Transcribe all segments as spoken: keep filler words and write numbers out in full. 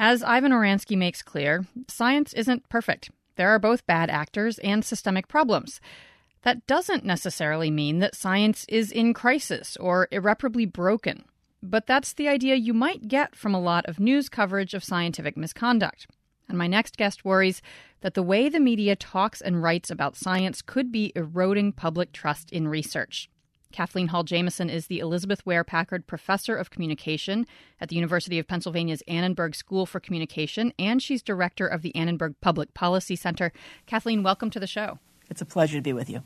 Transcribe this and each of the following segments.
As Ivan Oransky makes clear, science isn't perfect. There are both bad actors and systemic problems. That doesn't necessarily mean that science is in crisis or irreparably broken. But that's the idea you might get from a lot of news coverage of scientific misconduct. And my next guest worries that the way the media talks and writes about science could be eroding public trust in research. Kathleen Hall Jamieson is the Elizabeth Ware Packard Professor of Communication at the University of Pennsylvania's Annenberg School for Communication, and she's director of the Annenberg Public Policy Center. Kathleen, welcome to the show. It's a pleasure to be with you.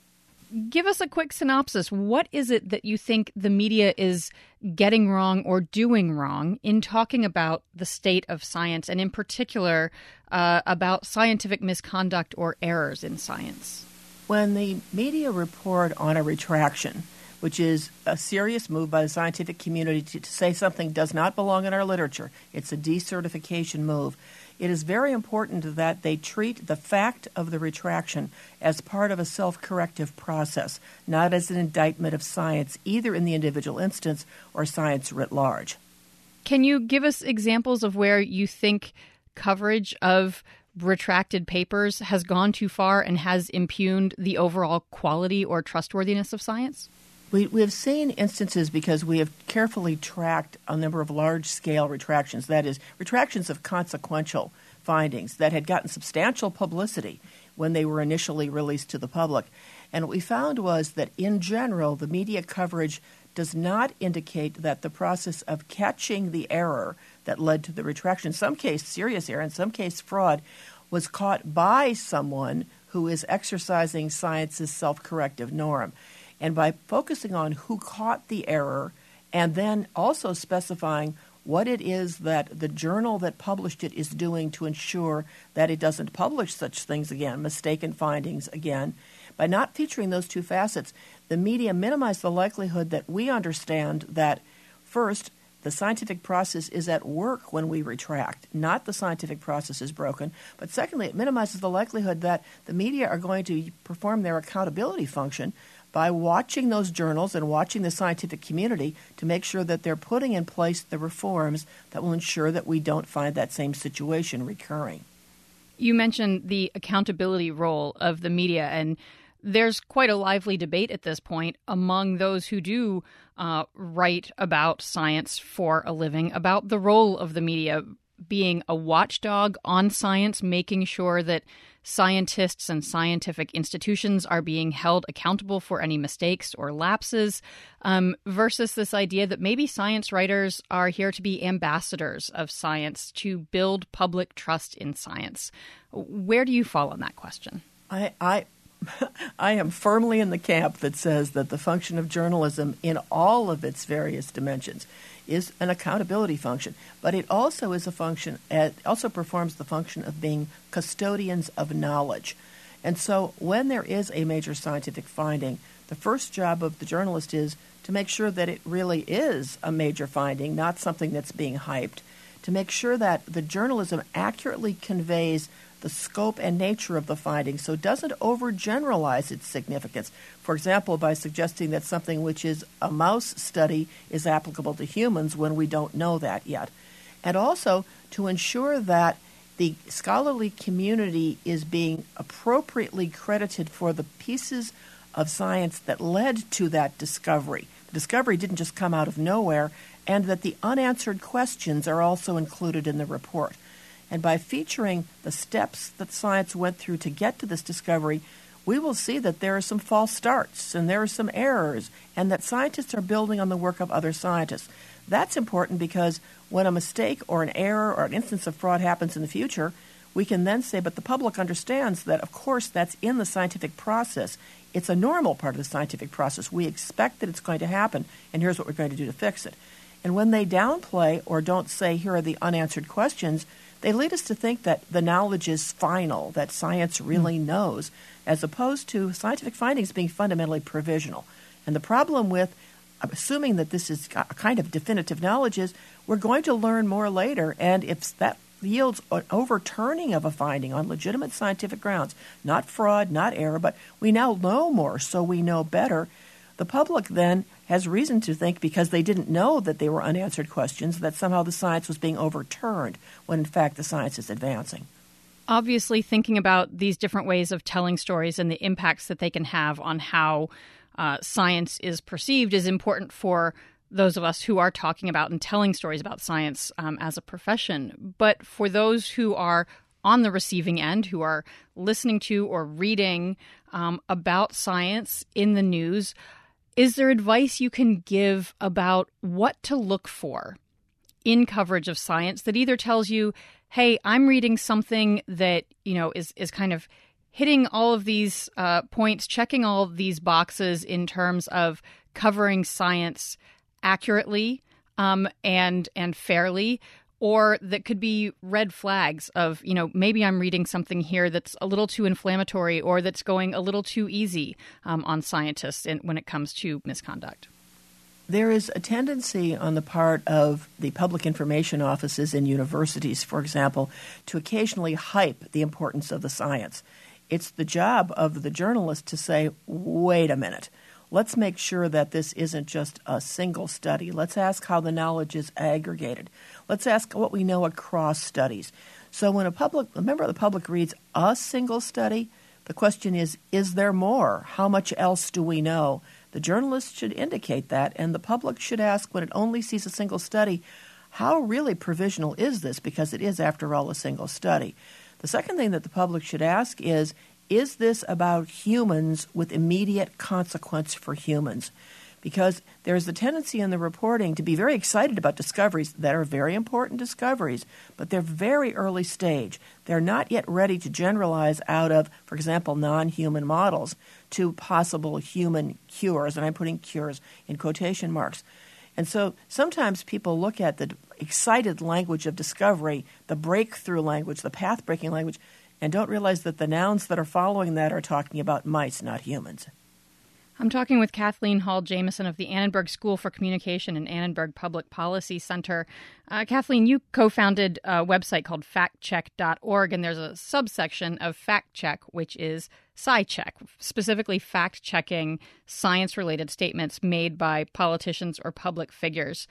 Give us a quick synopsis. What is it that you think the media is getting wrong or doing wrong in talking about the state of science, and in particular uh, about scientific misconduct or errors in science? When the media report on a retraction, which is a serious move by the scientific community to, to say something does not belong in our literature, it's a decertification move, it is very important that they treat the fact of the retraction as part of a self-corrective process, not as an indictment of science, either in the individual instance or science writ large. Can you give us examples of where you think coverage of retracted papers has gone too far and has impugned the overall quality or trustworthiness of science? We, we have seen instances because we have carefully tracked a number of large-scale retractions, that is, retractions of consequential findings that had gotten substantial publicity when they were initially released to the public. And what we found was that, in general, the media coverage does not indicate that the process of catching the error that led to the retraction, in some case serious error, in some case fraud, was caught by someone who is exercising science's self-corrective norm. And by focusing on who caught the error and then also specifying what it is that the journal that published it is doing to ensure that it doesn't publish such things again, mistaken findings again, by not featuring those two facets, the media minimized the likelihood that we understand that, first, the scientific process is at work when we retract, not the scientific process is broken. But secondly, it minimizes the likelihood that the media are going to perform their accountability function by watching those journals and watching the scientific community to make sure that they're putting in place the reforms that will ensure that we don't find that same situation recurring. You mentioned the accountability role of the media, and there's quite a lively debate at this point among those who do uh, write about science for a living about the role of the media being a watchdog on science, making sure that scientists and scientific institutions are being held accountable for any mistakes or lapses, um, versus this idea that maybe science writers are here to be ambassadors of science, to build public trust in science. Where do you fall on that question? I, I, I am firmly in the camp that says that the function of journalism in all of its various dimensions is an accountability function, but it also is a function, it also performs the function of being custodians of knowledge. And so when there is a major scientific finding, the first job of the journalist is to make sure that it really is a major finding, not something that's being hyped, to make sure that the journalism accurately conveys the scope and nature of the finding so it doesn't overgeneralize its significance. For example, by suggesting that something which is a mouse study is applicable to humans when we don't know that yet. And also to ensure that the scholarly community is being appropriately credited for the pieces of science that led to that discovery. The discovery didn't just come out of nowhere, and that the unanswered questions are also included in the report. And by featuring the steps that science went through to get to this discovery, we will see that there are some false starts and there are some errors, and that scientists are building on the work of other scientists. That's important because when a mistake or an error or an instance of fraud happens in the future, we can then say, but the public understands that, of course, that's in the scientific process. It's a normal part of the scientific process. We expect that it's going to happen, and here's what we're going to do to fix it. And when they downplay or don't say, here are the unanswered questions, they lead us to think that the knowledge is final, that science really mm. knows, as opposed to scientific findings being fundamentally provisional. And the problem with assuming that this is a kind of definitive knowledge is we're going to learn more later, and if that yields an overturning of a finding on legitimate scientific grounds, not fraud, not error, but we now know more, so we know better, The public then has reason to think, because they didn't know that they were unanswered questions, that somehow the science was being overturned when in fact the science is advancing. Obviously, thinking about these different ways of telling stories and the impacts that they can have on how uh, science is perceived is important for those of us who are talking about and telling stories about science um, as a profession. But for those who are on the receiving end, who are listening to or reading um, about science in the news, is there advice you can give about what to look for in coverage of science that either tells you, hey, I'm reading something that, you know, is, is kind of hitting all of these uh, points, checking all of these boxes in terms of covering science accurately um, and and fairly, or that could be red flags of, you know, maybe I'm reading something here that's a little too inflammatory or that's going a little too easy um, on scientists in, when it comes to misconduct? There is a tendency on the part of the public information offices in universities, for example, to occasionally hype the importance of the science. It's the job of the journalist to say, wait a minute, let's make sure that this isn't just a single study. Let's ask how the knowledge is aggregated. Let's ask what we know across studies. So when a public a member of the public reads a single study, the question is, is there more? How much else do we know? The journalist should indicate that, and the public should ask, when it only sees a single study, how really provisional is this? Because it is, after all, a single study. The second thing that the public should ask is, is this about humans with immediate consequence for humans? Because there's a tendency in the reporting to be very excited about discoveries that are very important discoveries, but they're very early stage. They're not yet ready to generalize out of, for example, non-human models to possible human cures, and I'm putting cures in quotation marks. And so sometimes people look at the excited language of discovery, the breakthrough language, the path-breaking language, and don't realize that the nouns that are following that are talking about mice, not humans. I'm talking with Kathleen Hall Jamieson of the Annenberg School for Communication and Annenberg Public Policy Center. Uh, Kathleen, you co-founded a website called fact check dot org, and there's a subsection of Fact Check, which is SciCheck, specifically fact-checking science-related statements made by politicians or public figures.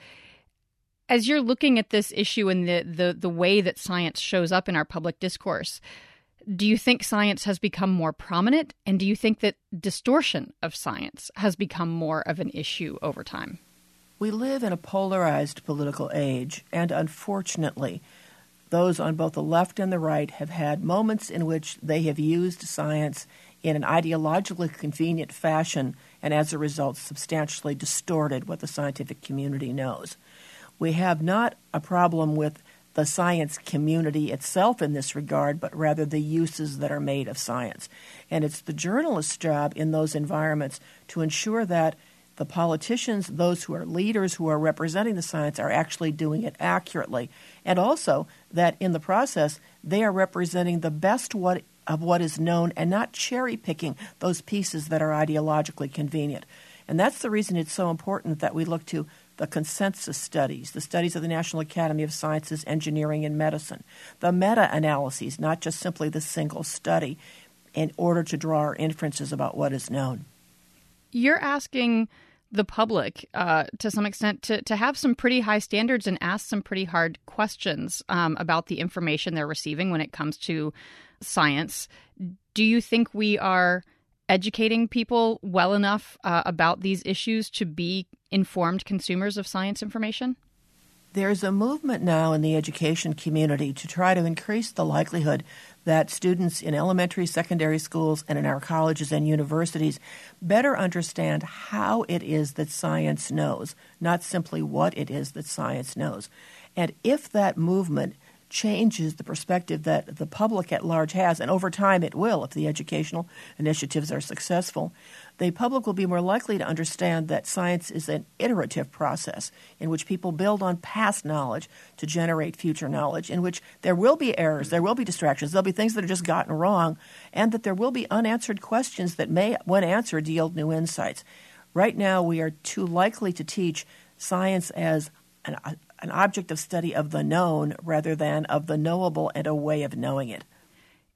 As you're looking at this issue and the, the, the way that science shows up in our public discourse, do you think science has become more prominent? And do you think that distortion of science has become more of an issue over time? We live in a polarized political age, and unfortunately, those on both the left and the right have had moments in which they have used science in an ideologically convenient fashion and as a result substantially distorted what the scientific community knows. We have not a problem with the science community itself in this regard, but rather the uses that are made of science. And it's the journalist's job in those environments to ensure that the politicians, those who are leaders who are representing the science, are actually doing it accurately. And also that in the process, they are representing the best what, of what is known and not cherry-picking those pieces that are ideologically convenient. And that's the reason it's so important that we look to the consensus studies, the studies of the National Academy of Sciences, Engineering, and Medicine, the meta-analyses, not just simply the single study, in order to draw our inferences about what is known. You're asking the public, uh, to some extent, to, to have some pretty high standards and ask some pretty hard questions um, about the information they're receiving when it comes to science. Do you think we are educating people well enough uh, about these issues to be informed consumers of science information? There's a movement now in the education community to try to increase the likelihood that students in elementary, secondary schools, and in our colleges and universities better understand how it is that science knows, not simply what it is that science knows. And if that movement changes the perspective that the public at large has, and over time it will if the educational initiatives are successful, the public will be more likely to understand that science is an iterative process in which people build on past knowledge to generate future knowledge, in which there will be errors, there will be distractions, there'll be things that are just gotten wrong, and that there will be unanswered questions that may, when answered, yield new insights. Right now, we are too likely to teach science as an an object of study of the known rather than of the knowable and a way of knowing it.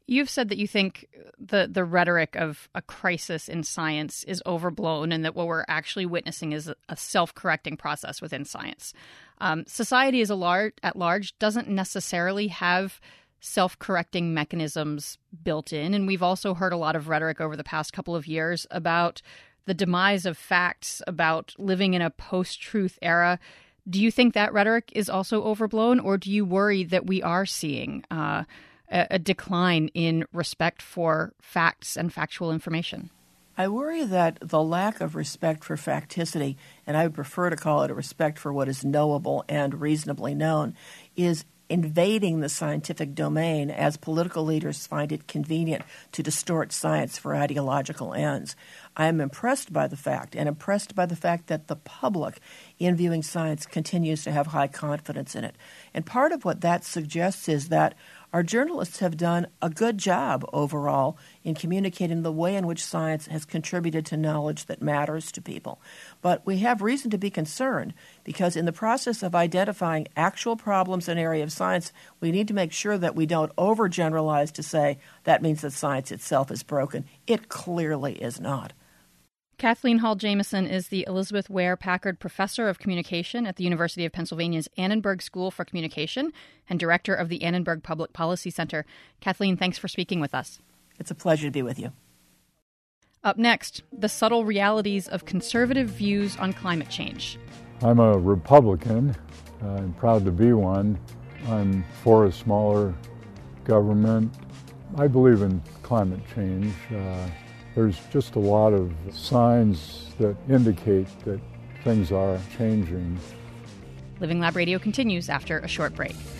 You've said that you think the, the rhetoric of a crisis in science is overblown and that what we're actually witnessing is a, a self-correcting process within science. Um, society as a lar- at large doesn't necessarily have self-correcting mechanisms built in. And we've also heard a lot of rhetoric over the past couple of years about the demise of facts, about living in a post-truth era. Do you think that rhetoric is also overblown, or do you worry that we are seeing uh, a, a decline in respect for facts and factual information? I worry that the lack of respect for facticity, and I would prefer to call it a respect for what is knowable and reasonably known, is invading the scientific domain as political leaders find it convenient to distort science for ideological ends. I am impressed by the fact, and impressed by the fact that the public, in viewing science, continues to have high confidence in it. And part of what that suggests is that our journalists have done a good job overall in communicating the way in which science has contributed to knowledge that matters to people. But we have reason to be concerned because in the process of identifying actual problems in an area of science, we need to make sure that we don't overgeneralize to say that means that science itself is broken. It clearly is not. Kathleen Hall Jamieson is the Elizabeth Ware Packard Professor of Communication at the University of Pennsylvania's Annenberg School for Communication and Director of the Annenberg Public Policy Center. Kathleen, thanks for speaking with us. It's a pleasure to be with you. Up next, the subtle realities of conservative views on climate change. I'm a Republican. I'm proud to be one. I'm for a smaller government. I believe in climate change. Uh, There's just a lot of signs that indicate that things are changing. Living Lab Radio continues after a short break.